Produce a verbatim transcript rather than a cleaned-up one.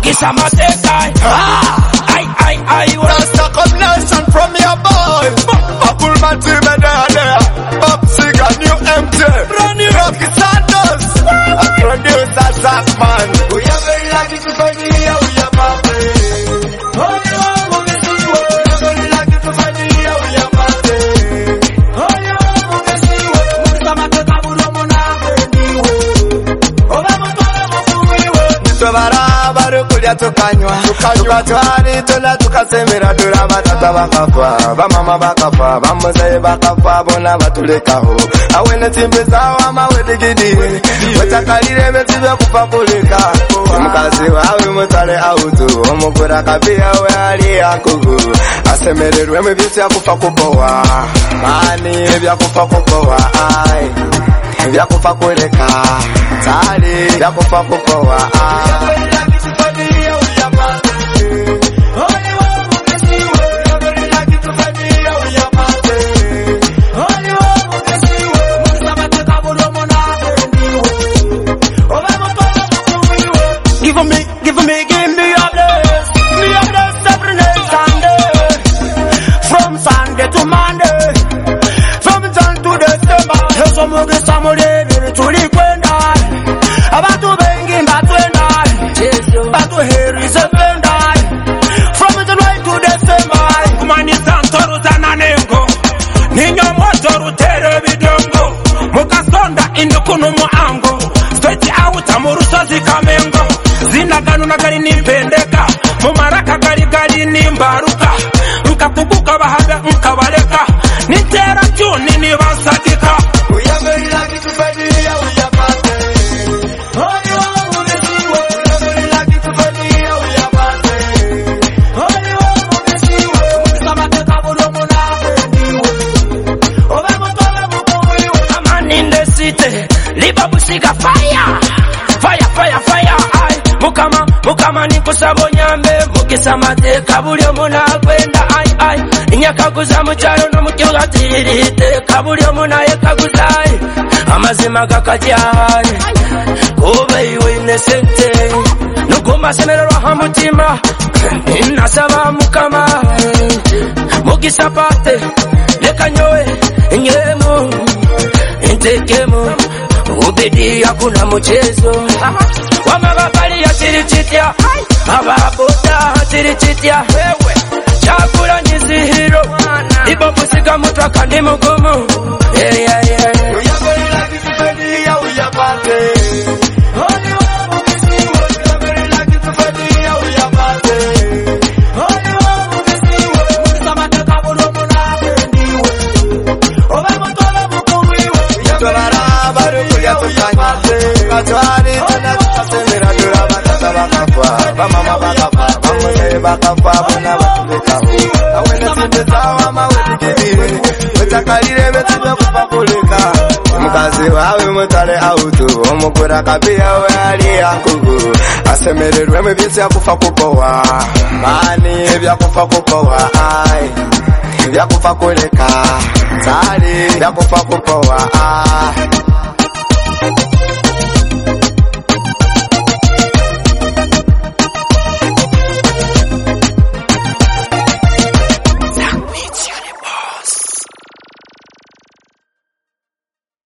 Mugisa Mateka. Ay, ay, ay. Rasta combination from your boy. Apple man team and there, there. Pop Siga, new M J. Rocky Santos. A producer, Zach man. We are very lucky to find you here. We are happy. Oh, you are Mugisa. We are very lucky to find you here. We are happy. Oh, you are Mugisa. Mugisa Mateka, Buromona, Tukulia tukanywa tukatwari tula tukasemera dura batata bakafa bamama bakafa bamuzaye bakafa bona batulekaho awene timbezaho amawedigidi watakalire betibe kupapulika mukazi wawe mutale autu omukura kabia we ali yakugu asemererwe mubisi akufa kubowa mani ebyakufa kubowa ai ebyakufa kuleka tali ebyakufa kubowa ai Give me, give me, give me your bless. Me your bless every night Sunday. From Sunday to Monday. From Jan to December. Yeso Mugisa Mudebe tulikwenda. Abantu bengi mbatwenda. Batu heri zependa. From January to December. Kumani santoro zananengo. Ninyo motoru tere bidongo. Mukasonda indukunu muango. Straight out amurusa zikamengo. Zina ganu na gari nimpendeka mumaraka gari gari nimbaruka nkakubuka bahaga nkabaleka nitera cyuni nibasadika we are very lucky to find you here we are happy oh you are Mugisa we are very lucky to find you here we are happy oh you are Mugisa Mugisa Mateka Buromona oba mutole mukuwiwe I'm in the city liba busika fire fire fire fire ai mukama mukama nikusabo nyambe Mugisa Mateka buli omuna kwenda ai ai inyakaguza mukyalo no mukibuga tirite kabuli omuna yekaguza ai amazima gakajai kuba iwe nesente nuguma semererwa hamutima nasaba mukama Mugisa pate leka nyowe nyemu intekemu ubidi hakuna mchezo wamababali ya chirichitia ababoda chirichitia wewe chakula nyizihiro ibo busika mutwa kandi mugumu yeah yeah yeah we are very lucky to find you here we are happy oh you are Mugisa we are very lucky to find you here we are happy oh you are Mugisa Mugisa Mateka Buromona oba mutole mukuwiwe yabara baru kuya tukanya katwari tuna tukasemera dura batata bakafa bamama bakafa bamuzaye bakafa bona batulekaho awene timbezaho amawedigidi watakalire betibe kupapulika mukazi wawe mutale autu omukura kabia we ali yakugu asemererwe mubisi akufa kubowa mani ebyakufa kubowa ai ebyakufa kuleka tali ebyakufa kubowa ai